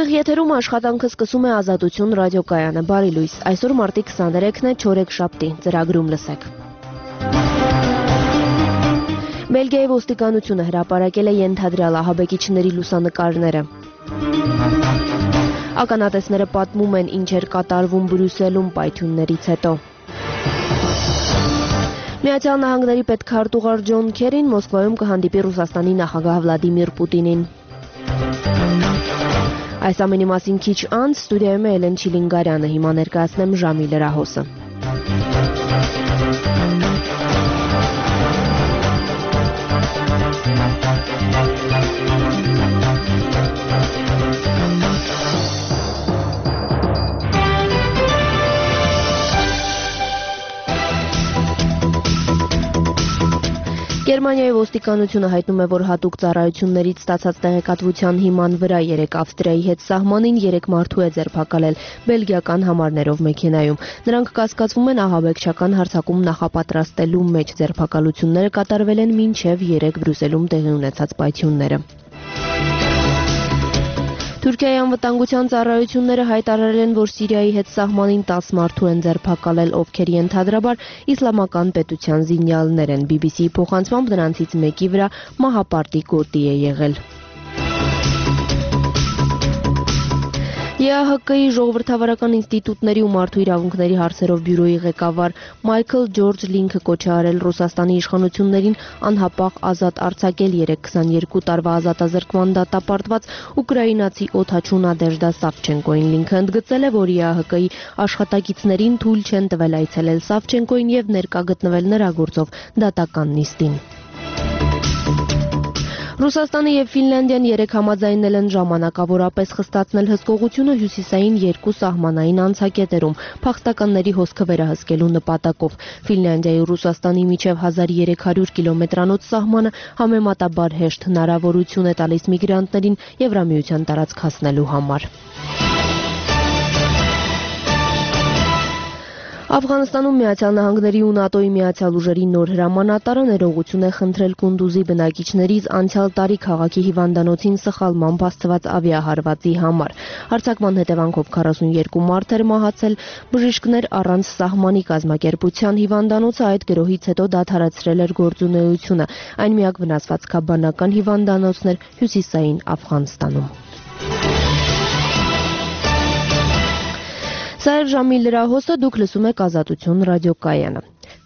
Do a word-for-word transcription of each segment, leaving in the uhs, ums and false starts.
Ուղիղ եթերում աշխատանքը սկսում է Ազատություն ռադիոկայանը, բարի լույս, այսօր մարտի քսաներեքն է, չորեքշաբթի, ծրագրում լսեք։ Բելգիայի ոստիկանությունը հրապարակել է ենթադրյալ ահաբեկիչների լուսանկարները։ Ականատեսները պատմում են, ինչ էր կատարվում Բրյուսելում պայթյուններից հետո։ Միացյալ Նահանգների պետքարտուղար Ջոն Քերին Մոսկվայում կհանդիպի Ռուսաստանի նախագահ Վլադիմիր Պուտինին։ Այս ամենի մասին քիչ անց ստուդիայում է Էլեն Չիլինգարյանը, հիմա ներկայացնեմ ժամի լրահոսը։ Գերմանիայի ոստիկանությունը հայտնում է, որ հատուկ ծառայություններից ստացած տեղեկատվության հիման վրա երեք Ավստրիայի հետ սահմանին երեք մարդու է ձերբակալել բելգիական համարներով մեքենայում։ Նրանք կասկածվում են ահաբեկչական հարձակում նախապատրաստելու մեջ, ձերբակալությունները կատարվել են մինչև երեք Բրյուսելում տեղի ունեցած պայթյունները։ Թուրքիայի անվտանգության ծառայությունները հայտարարել են, որ Սիրիայի հետ սահմանին տասը մարդու են ձերբակալել, ովքեր ենթադրաբար իսլամական պետության զինյալներ են։ բի բի սի-ի փոխանցմամբ նրանցից մեկի վրա մահապարտի գոտի է եղել։ Է Ա Հ Կ-ի ժողովրդավարական ինստիտուտների ու մարդու իրավունքների հարցերով բյուրոյի ղեկավար Մայքլ Ջորջ Լինքը կոչ է արել Ռուսաստանի իշխանություններին անհապաղ ազատ արձակել երեք քսաներկու տարվա ազատազրկման դատապարտված ուկրաինացի օդաչու Նադեժդա Սավչենկոին։ Լինքը ընդգծել է, որ Է Ա Հ Կ-ի աշխատակիցներին թույլ չեն տվել այցելել Սավչենկոին եւ ներկա գտնվել նրա գործով դատական նիստին։ Ռուսաստանը եւ Ֆինլանդիան երեք համաձայնել են ժամանակավորապես խստացնել հսկողությունը հյուսիսային երկու սահմանային անցակետերում փախստականների հոսքը վերահսկելու նպատակով։ Ֆինլանդիայի ու Ռուսաստանի միջև հազար երեք հարյուր կիլոմետրանոց սահմանը համեմատաբար հեշտ հնարավորություն է տալիս միգրանտներին Եվրամիության տարածք հասնելու համար։ Աֆղանստանում Միացյալ Նահանգների ու ՆԱՏՕ-ի միացյալ ուժերի նոր հրամանատարը ներողություն է խնդրել Կունդուզի բնակիչներից անցյալ տարի քաղաքի հիվանդանոցին սխալմամբ հասցված ավիահարվածի համար։ Հարձակման հետևանքով քառասուններկու մարդ էր մահացել, բժիշկներ առանց սահմանի կազմակերպության հիվանդանոցը այդ գրոհից հետո դադարեցրել էր գործունեությունը։ Այն միակ վնասված քաբանական հիվանդանոցն էր հյուսիսային Աֆղանստանում։ Սա էր ժամի լրահոսը, դուք լսում եք Ազատություն ռադիոկայանը։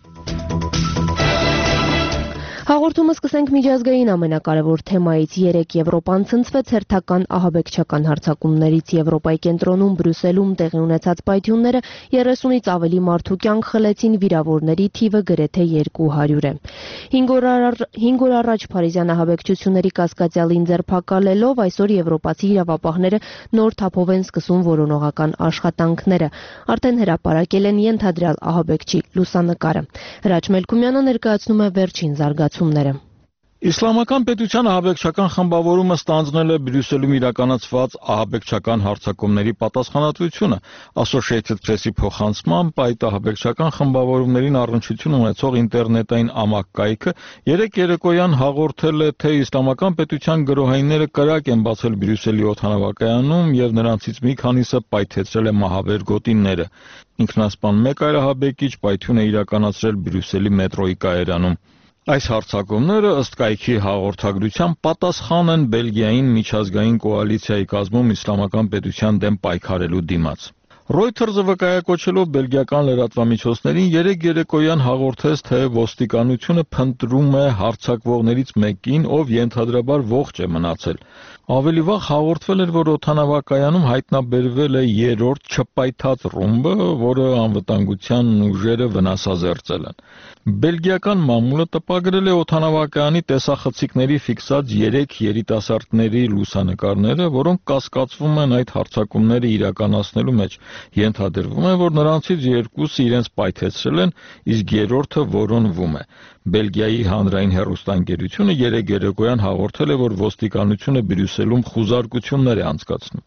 Հաղորդումը սկսենք միջազգային ամենակարևոր թեմայից։ Երեք Եվրոպան ցնցվեց հերթական ահաբեկչական հարձակումներից։ Եվրոպայի կենտրոնում Բրյուսելում տեղի ունեցած պայթյունները երեսունից ավելի մարդու կյանք խլեցին, վիրավորների թիվը գրեթե երկու հարյուր է։ Հինգ օր առաջ փարիզյան ահաբեկչությունների կասկածյալին ձերբակալելով այսօր եվրոպացի իրավապահները նոր թափով են սկսում որոնողական աշխատանքները։ Արդեն հրապարակել են ենթադրյալ ահաբեկչի լուսանկարը։ Հրաչ Մելքումյանը ներկայացնում է վերջին զարգացումները։ Իսլամական պետության ահաբեկչական խմբավորումը ստանձնել է Բրյուսելում իրականացված ահաբեկչական հարձակումների պատասխանատվությունը։ Associated Press-ի փոխանցմամբ այդ ահաբեկչական խմբավորումներին առնչություն ունեցող ինտերնետային ամակկայքը երեք երեկոյան հաղորդել է, թե իսլամական պետության գրոհայինները կրակ են բացել Բրյուսելի օդանավակայանում եւ նրանցից մի քանիսը պայթեցրել է մահաբեր գոտիները։ Ինքնասպան մեկ այլ ահաբեկիչ պայթյուն է իրականացրել Բրյուսելի մետրոյի կայարանում։ Այս հարձակումները ըստ կայքի հաղորդագրության պատասխան են Բելգիային միջազգային կոալիցիայի կազմում իսլամական պետության դեմ պայքարելու դիմաց։ Reuters-ը վկայակոչելով բելգիական լրատվամիջոցներին երեք երեկոյան հաղորդեց, թե ոստիկանությունը փնտրում է հարձակվողներից մեկին, ով ենթադրաբար ողջ է մնացել։ Ավելի վաղ հաղորդվել էր, որ օդանավակայանում հայտնաբերվել է երրորդ չպայթած ռումբը, որը անվտանգության ուժերը վնասազերծել են։ Բելգիական մամուլը տպագրել է օդանավակայանի տեսախցիկների ֆիքսած երեք երիտասարդների լուսանկարները, որոնք կասկածվում են այդ հարձակումները իրականացնելու մեջ։ Ենթադրվում է, որ նրանցից երկուսը իրենց պայթեցրել են, իսկ երրորդը որոնվում է։ Բելգիայի հանրային հեռուստաընկերությունը երեք երեկոյան հաղորդել է, որ ոստիկանությունը Բրյուսելում խուզարկություններ է անցկացնում։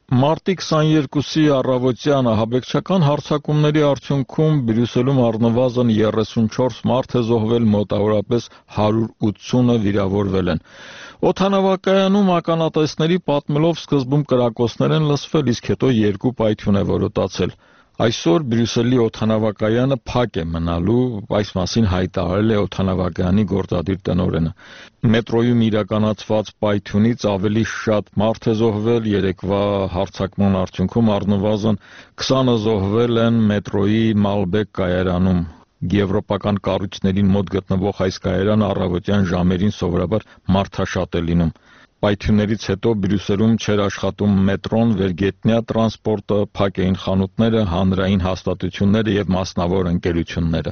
Մարտի քսաներկուսի առավոտյան ահաբեկչական հարձակումների արդյունքում Բրյուսելում առնվազն երեսունչորս մարդ է զոհվել, մոտավորապես հարյուր ութսունը վիրավորվել են։ Օդանավակայանում ականատեսների պատմելով սկզբում կրակոցներ են լսվել, իսկ հետո երկու պայթյուն է որոտացել։ Այսօր Բրյուսելի օդանավակայանը փակ է մնալու, այս մասին հայտարարել է օդանավակայանի գործադիր տնօրենը։ Մետրոյում իրականացված պայթյունից ավելի շատ մարդ է զոհվել, երեկվա հարձակման արդյունքում առնվազն քսանը զոհվել են մետրոյի Մալբեկ կայարանում։ Եվրոպական կառույցներին մոտ գտնվող այս կայարանը առավոտյան ժամերին սովորաբար մարդաշատ է լինում։ Պայթյուններից հետո Բրյուսելում չէր աշխատում մետրոն, վերգետնյա տրանսպորտը, փակ էին խանութները, հանրային հաստատությունները եւ մասնավոր ընկերությունները։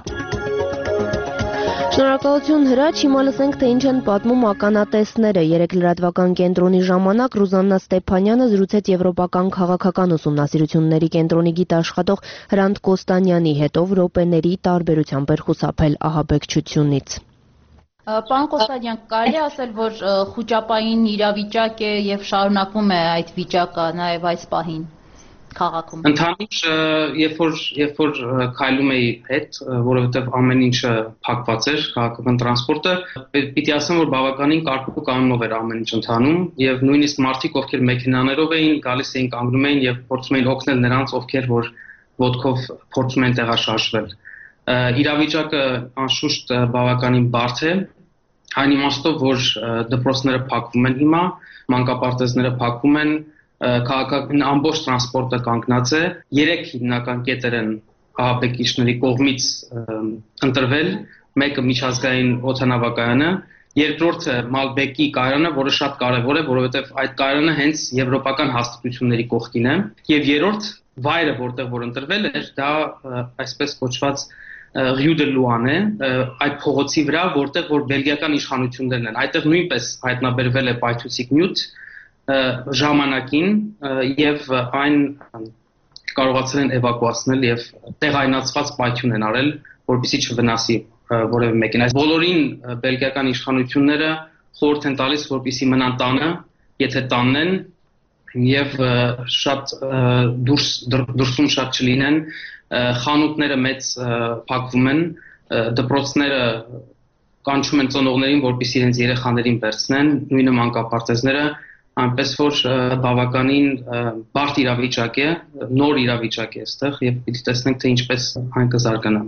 Շնորհակալություն Հրաչ, հիմա լսենք, թե ինչ են պատմում ականատեսները։ Երեք լրատվական կենտրոնի ժամանակ Ռուզաննա Ստեփանյանը զրուցեց Եվրոպական քաղաքական ուսումնասիրությունների կենտրոնի գիտաշխատող Հրանտ Կոստանյանի հետ, ով րոպեների տարբերությամբ էր խուսափել ահաբեկչությունից։ Պարոն Կոստանյան, կարելի ասել, որ խուճապային իրավիճակ է եւ շարունակվում է այդ վիճակը նաեւ այս պահին քաղաքում։ Ընդհանուր երբ որ երբ որ քայլում էի հետ, որովհետեւ ամեն ինչը փակված էր, քաղաքական տրանսպորտը, պիտի ասեմ, որ բավականին կարգու կանոնով էր ամեն ինչ ընթանում եւ նույնիսկ մարդիկ, ովքեր մեքենաներով էին, գալիս էին, կանգնում էին եւ փորձում էին օգնել նրանց, ովքեր որ ոտքով փորձում են տեղաշարժվել։ Իրավիճակը անշուշտ բավականին բարդ է, այն իմաստով, որ դպրոցները փակվում են հիմա, մանկապարտեզները փակվում են, քաղաքական ամբողջ տրանսպորտը կանգնած է, երեք հիմնական կետեր են ահաբեկիչների կողմից ընտրվել, մեկը միջազգային օդանավակայանը, երկրորդը Մալբեկի կայարանը, որը շատ կարևոր է, որովհետև այդ կայարանը հենց եվրոպական հաստատությունների կողքին է, եւ երրորդ վայրը, որտեղ որ ընտրվել էր, դա այսպես կոչված Rue de Louane է, այդ փողոցի վրա, որտեղ որ բելգիական իշխանություններն են, այդտեղ նույնպես հայտնաբերվել է պայթուցիկ նյութ ժամանակին եւ այն կարողացել են էվակուացնել եւ տեղայնացված պայթյուն են արել, որպեսզի չվնասի որևէ մեկին։ Այս բոլորին բելգիական իշխանությունները խորհուրդ են տալիս, որպեսզի մնան տանը, եթե տանն են եւ շատ դուրս դուրսում շատ չլինեն, խանութները մեծ փակվում են, դպրոցները կանչում են ծնողներին, որպեսզի իրենց երեխաներին վերցնեն, նույնը մանկապարտեզները, այնպես որ բավականին բարդ իրավիճակ է, նոր իրավիճակ է այստեղ եւ պիտի տեսնենք, թե ինչպես այն կզարգանա։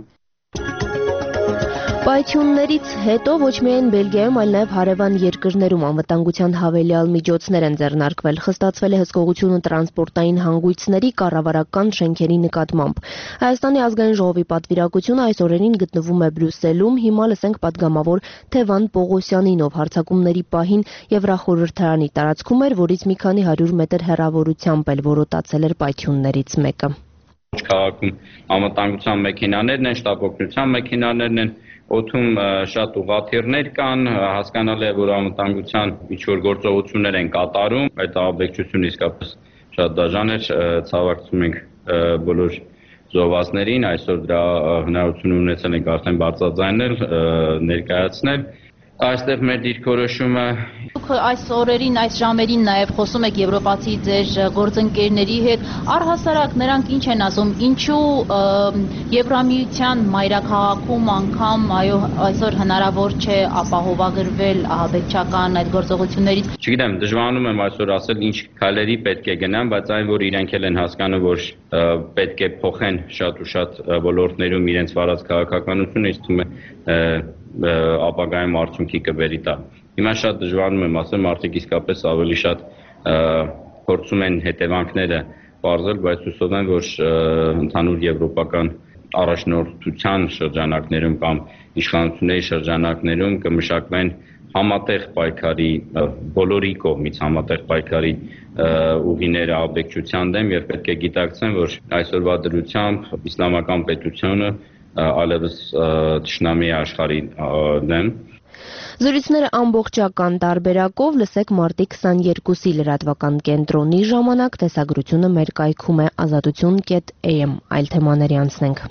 Պայթյուններից հետո ոչ միայն Բելգիայում, այլ նաև հարևան երկրներում անվտանգության հավելյալ միջոցներ են ձեռնարկվել, խստացվել է հսկողությունը տրանսպորտային հանգույցների, կառավարական շենքերի նկատմամբ։ Հայաստանի ազգային ժողովի պատվիրակությունը այս օրերին գտնվում է Բրյուսելում, հիմա լսենք պատգամավոր Թևան Պողոսյանին, ով հարձակումների պահին Եվրախորհրդարանի տարածքում էր, որից մի քանի հարյուր մետր հեռավորությամբ էլ որոտացել էր պայթյուններից մեկը։ Քաղաքում անվտանգության մեքենաներն են, շտապ օգնության մեքենաներն են, օդում շատ ուղղաթիռներ կան, հասկանալի է, որ անվտանգության ինչ-որ գործողություններ են կատարում, այդ ահաբեկչությունը իսկապես շատ դաժան էր, ցավակցում ենք բոլոր զոհվածներին, այսօր դրա հնարավորություն ունեցել ենք արդեն բարձրաձայնել, ներկայացնել, այստեղ մեր դիրքորոշումը։ Դուք այս օրերին, այս ժամերին նաև խոսում եք եվրոպացի ձեր գործընկերների հետ, առհասարակ նրանք ինչ են ասում, ինչու Եվրամիության մայրաքաղաքում անգամ այո այսօր հնարավոր չէ ապահովագրվել ահաբեկչական այդ գործողություններից։ Չգիտեմ, դժվարանում եմ այսօր ասել ինչ քայլերի պետք է գնան, բայց այն որ իրենք էլ են հասկանում, որ պետք է փոխեն շատ ու շատ ոլորտներում իրենց վարած քաղաքականությունը, ինձ թվում է ապագայում արդյունքի կբերի դա։ Հիմա շատ դժվարանում եմ ասել, մարդիկ իսկապես ավելի շատ փորձում են հետևանքները բարձել, բայց հուսով եմ, որ ընդհանուր եվրոպական առաջնորդության շրջանակներում կամ իշխանությունների շրջանակներում կմշակվեն համատեղ պայքարի բոլորի կողմից համատեղ պայքարի ուղիները ահաբեկչության դեմ եւ պետք է գիտակցեն, որ այսօրվա դրությամբ իսլամական պետությունը այլևս թշնամի աշխարհի դեմ։ Զրույցները ամբողջական տարբերակով լսեք մարտի քսաներկուսի լրատվական կենտրոնի ժամանակ, տեսագրությունը մեր կայքում է ազատություն կետ էյ էմ, այլ թեմաների անցնենք։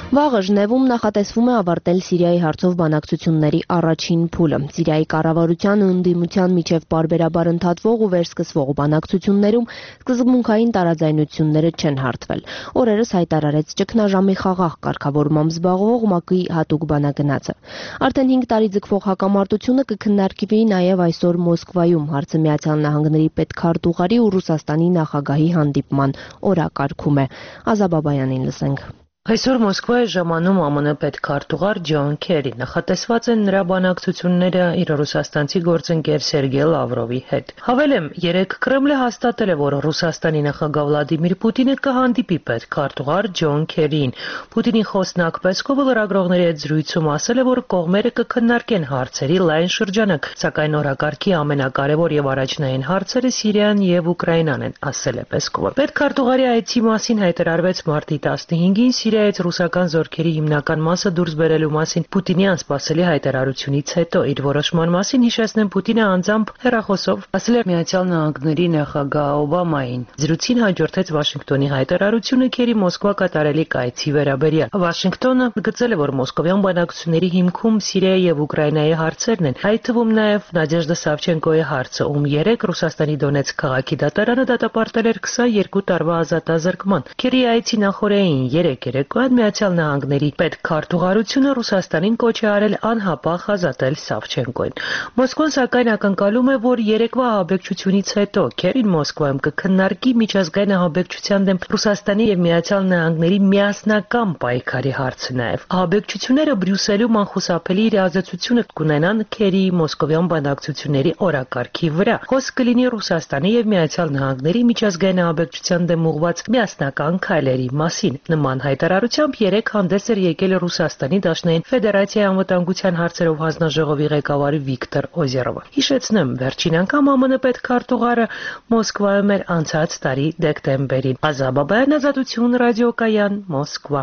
Վաղը Ժնևում նախատեսվում է ավարտել Սիրիայի հարցով բանակցությունների առաջին փուլը։ Սիրիայի կառավարության ու ընդդիմության միջև պարբերաբար ընդհատվող ու վերսկսվող բանակցություններում սկզբունքային տարաձայնությունները չեն հարթվել։ Օրերս հայտարարեց ճգնաժամի խաղաղ կարգավորմամբ զբաղվող ՄԱԿ-ի հատուկ բանագնացը։ Արդեն հինգ տարի ձգվող հակամարտությունը կքննարկվի նաև այսօր Մոսկվայում հարցը Միացյալ Նահանգների պետքարտուղարի ու Ռուսաստանի նախագահի հանդիպման օրակարգում է։ Ազաբաբայանին լսենք։ Այսօր Մոսկվայի ժամանում ԱՄՆ պետքարտուղար Ջոն Քերի նախատեսված են նրա բանակցությունները իր ռուսաստանցի գործընկեր Սերգեյ Լավրովի հետ։ Հավելեմ, երեկ Կրեմլը հաստատել է, որ Ռուսաստանի նախագահ Վլադիմիր Պուտինը կհանդիպի պետքարտուղար Ջոն Քերիին։ Պուտինի խոսնակ Պեսկովը լրագրողների հետ զրույցում ասել է, որ կողմերը կքննարկեն հարցերի լայն շրջանակ, սակայն օրակարգի ամենակարևոր եւ առաջնային հարցերը Սիրիան եւ Ուկրաինան են, ասել է Պեսկովը։ Պետքարտուղարի այցի մասին հայտարարվեց մարտի տասնհինգին Սիրիայից ռուսական զորքերի հիմնական մասը դուրս բերելու մասին Պուտինի անսպասելի հայտարարությունից հետո իր որոշման մասին հիշեցնեմ Պուտինը անձամբ հեռախոսով ասել էր Միացյալ Նահանգների նախագահ Օբամային։ Զրույցին հաջորդեց Վաշինգտոնի հայտարարությունը Քերի Մոսկվա կատարելիք այցի վերաբերյալ։ Վաշինգտոնը գծել է, որ մոսկովյան բանակցությունների հիմքում Սիրիայի եւ Ուկրաինայի հարցերն են, այդ թվում նաեւ Նադեժդա Սավչենկոյի հարցը, ում երեք Ռուսաստանի Դոնեցկ քաղաքի դատարանը դատապարտել էր քսաներկու տարվա ազատազրկման։ Քերի այցի նախօրեին երեք երեկոյան Միացյալ Նահանգների պետքարտուղարությունը Ռուսաստանին կոչ է արել անհապաղ ազատել Սավչենկոին։ Մոսկվան սակայն ակնկալում է, որ երեկվա ահաբեկչությունից հետո Քերին Մոսկվայում կքննարկի միջազգային ահաբեկչության դեմ Ռուսաստանի եւ Միացյալ Նահանգների միասնական պայքարի հարցը նաեւ։ Ահաբեկչությունները Բրյուսելում անխուսափելի իրազեկությունը կունենան Քերիի մոսկովյան բանակցությունների օրակարգի վրա։ Խոսք կլինի Ռուսաստանի եւ Միացյալ Նահանգների միջազգային ահաբեկչության դեմ ուղղված միասնական քայլերի մասին։ Նման հայտարարությամբ երեք հանդես էր եկել Ռուսաստանի Դաշնային Ֆեդերացիայի անվտանգության հարցերով հանձնաժողովի ղեկավար Վիկտոր Օզերովը։ Հիշեցնեմ, վերջին անգամ ԱՄՆ պետքարտուղարը Մոսկվայում էր անցած տարի դեկտեմբերին։ Ազաբաբայան, Ազատություն, ռադիոկայան, Մոսկվա։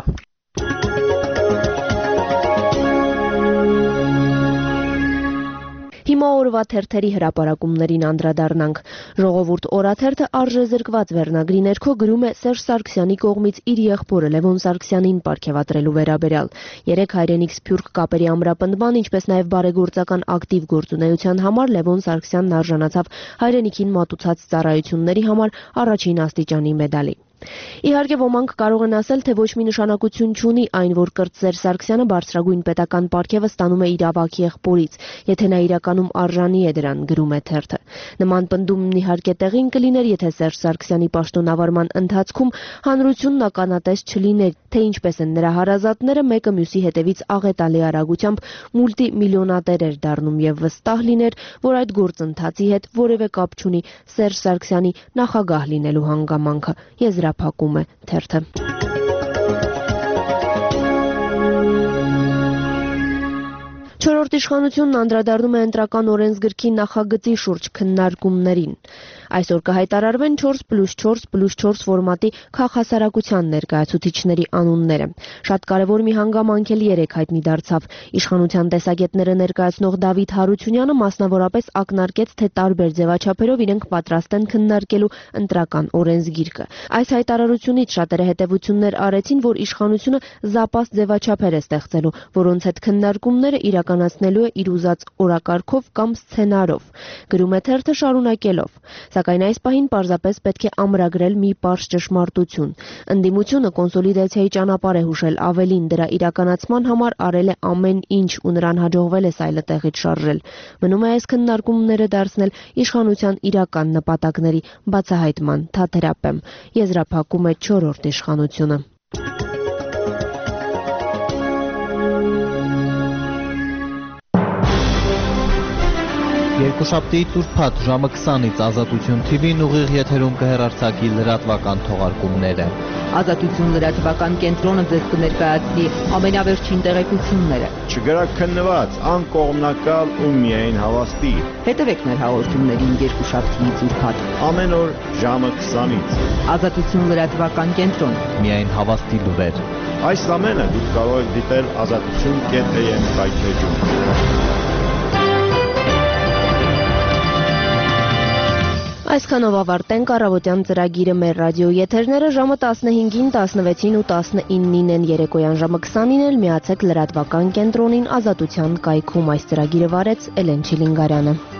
Հիմա օրվա թերթերի հրապարակումներին անդրադառնանք։ Ժողովուրդ օրաթերթը արժեզրկված վերնագրի ներքո գրում է Սերժ Սարգսյանի կողմից իր եղբորը Լևոն Սարգսյանին պարգևատրելու վերաբերյալ։ Երեք հայրենիք սփյուռք կապերի ամրապնդման, ինչպես նաև բարեգործական ակտիվ գործունեության համար Լևոն Սարգսյանն արժանացավ հայրենիքին մատուցած ծառայությունների համար առաջին աստիճանի մեդալի։ Իհարկե ոմանք կարող են ասել, թե ոչ մի նշանակություն չունի այն, որ Կրտսեր Սարգսյանը բարձրագույն պետական պարգևը ստանում է իր ավագ եղբորից, եթե նա իրականում արժանի է դրան, գրում է թերթը։ Նման պնդումն իհարկե տեղին կլիներ, եթե Սերժ Սարգսյանի պաշտոնավարման ընթացքում հանրությունն ականատես չլիներ, թե ինչպես են նրա հարազատները մեկը մյուսի հետևից աղետալի արագությամբ մուլտիմիլիոնատեր էր դառնում եւ վստահ լիներ, որ այդ գործընթացի հետ որևէ կապ չունի Սերժ Սարգսյանի նախագահ լինելու հանգամանքը։ Եզրափակում է թերթը։ Չորրորդ իշխանությունն անդրադառնում է ընտրական օրենսգրքի նախագծի շուրջ քննարկումներին։ Այսօր կհայտարարվեն չորս պլյուս չորս պլյուս չորս ֆորմատի քաղաքասարակության ներկայացուցիչների անունները։ Շատ կարևոր մի հանգամանք էլ երեք հայտնի դարձավ։ Իշխանության տեսակետները ներկայացնող Դավիթ Հարությունյանը մասնավորապես ակնարկեց, թե տարբեր ձևաչափերով իրենք պատրաստ են քննարկելու ընտրական օրենսգիրքը։ Այս հայտարարությունից շատերը հետևություններ արեցին, որ իշխանությունը զապաս ձևաչափեր է ստեղծելու, որոնց հետ քննարկումները իրականացնելու է իր ուզած օրակարգով կամ սցենարով, գրում է թերթը շարունակելով։ Սակայն այս պահին պարզապես պետք է ամրագրել մի պարզ ճշմարտություն։ Ընդդիմությունը կոնսոլիդացիայի ճանապարհ է հուշել, ավելին դրա իրականացման համար արել է ամեն ինչ ու նրան հաջողվել է սայլը տեղից շարժել։ Մնում է այս քննարկումները դարձնել իշխանության իրական նպատակների բացահայտման թատերապեմ, եզրափակում է չորրորդ իշխանությունը։ Երկուշաբթիից ուրբաթ ժամը քսանից Ազատություն թի վին ուղիղ եթերում կհեռարձակի լրատվական թողարկումները։ Ազատություն լրատվական կենտրոնը ձեզ կներկայացնի ամենավերջին տեղեկությունները։ Չգրաքննված, անկողմնակալ ու միայն հավաստի։ Հետևեք մեր հաղորդումներին երկուշաբթիից ուրբաթ ամեն օր ժամը քսանից։ Ազատություն լրատվական կենտրոն։ Միայն հավաստի լուրեր։ Այս ամենը դուք կարող եք դիտել ազատություն կետ am վայբեջում։ Այսքանով ավարտենք առավոտյան ծրագիրը մեր ռադիո եթերները ժամը տասնհինգին, տասնվեցին ու տասնինին են երեկոյան ժամը քսանին էլ միացեք լրատվական կենտրոնին Ազատության կայքում այս ծրագիրը վարեց Էլեն Չիլինգարյանը։